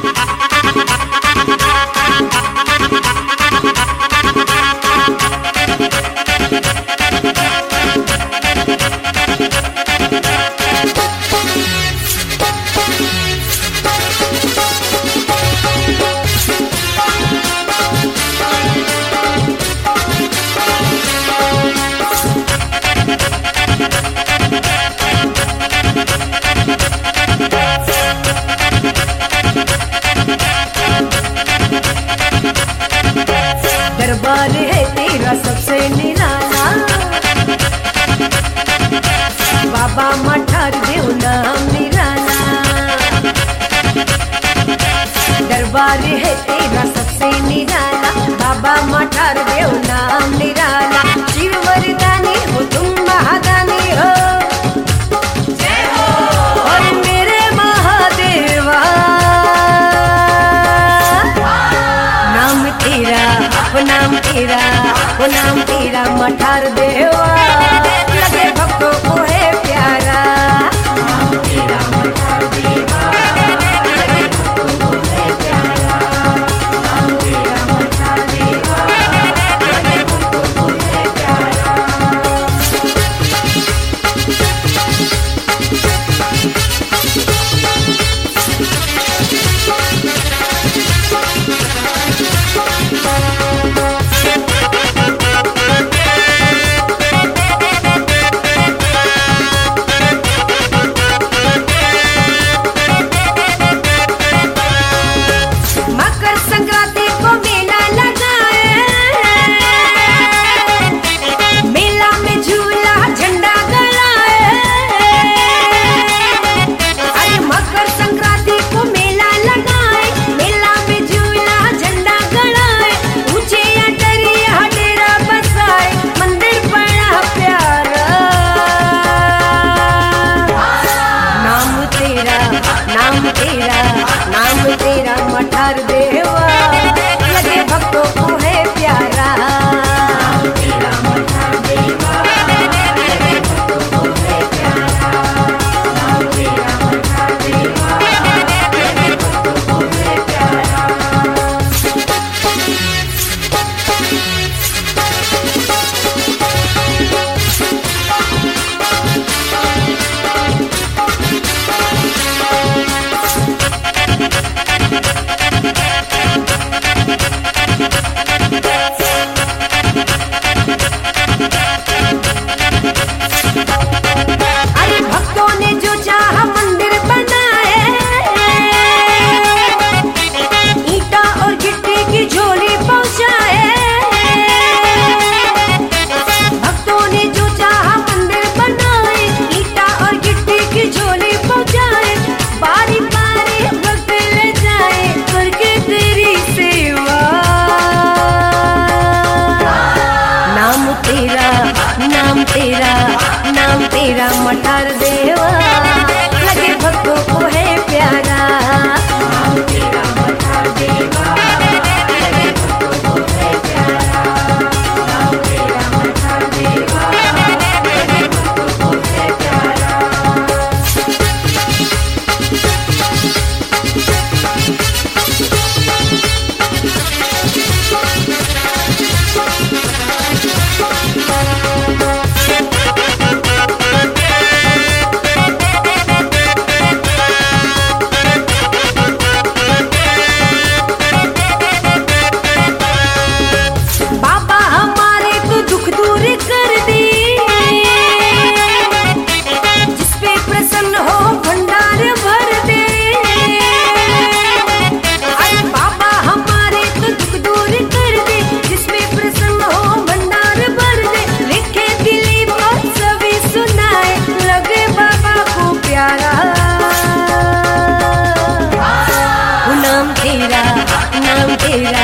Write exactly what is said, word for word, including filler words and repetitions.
दरबार है तेरा सबसे निराला, बाबा मठार देव नाम निराला। दरबार है तेरा सबसे निराला, बाबा मठार देव नाम निराला। शिव वरदानी हो तुम महादानी हो, जय हो। और मेरे महादेवा नाम तेरा, वो नाम तेरा, वो नाम तेरा मठार देवा, लगे भक्तों को है प्यारा। नाम तेरा मठार देवा, लगे भक्तों को है प्यारा। नाम तेरा मठार देवा, लगे भक्तों को है प्यारा। मकर संक्रांति को मेला लगाए, मेला में झूला झंडा गड़ाए। अरे मकर संक्रांति को मेला लगाए, मेला में झूला झंडा गड़ाए। ऊंचे अटरिया डेरा बसाए, मंदिर बड़ा प्यारा। नाम तेरा, नाम तेरा, नाम तेरा मठार देवा, लगे भक्तों को है प्यारा। नाम तेरा मठार देवा, लगे भक्तों को है प्यारा। नाम तेरा मठार देवा, लगे भक्तों को है प्यारा। अरे भक्तों ने जो चाहा मंदिर बनाए, ईंटा और गिट्टी की झोली पहुंचाए। भक्तों ने जो चाहा मंदिर बनाए, ईंटा और गिट्टी की झोली पहुंचाए। बारी बारी भक्त ले जाए, करके तेरी सेवा। नाम तेरा, नाम तेरा, नाम तेरा मठार देवा, लगे भक्तों को है प्यारा। नाम तेरा मठार देवा, लगे भक्तों को है प्यारा। नाम तेरा मठार देवा, लगे भक्तों को है प्यारा। बाबा हमारे तो दुख दूर कर दी, जिस पे प्रसन्न हो भंडार भर दे। अरे बाबा हमारे तो दुख दूर कर दे, जिस पे प्रसन्न हो भंडार भर दे। लिखे दिलीप और सभी सुनाए, लगे बाबा को प्यारा। वो नाम तेरा, नाम तेरा,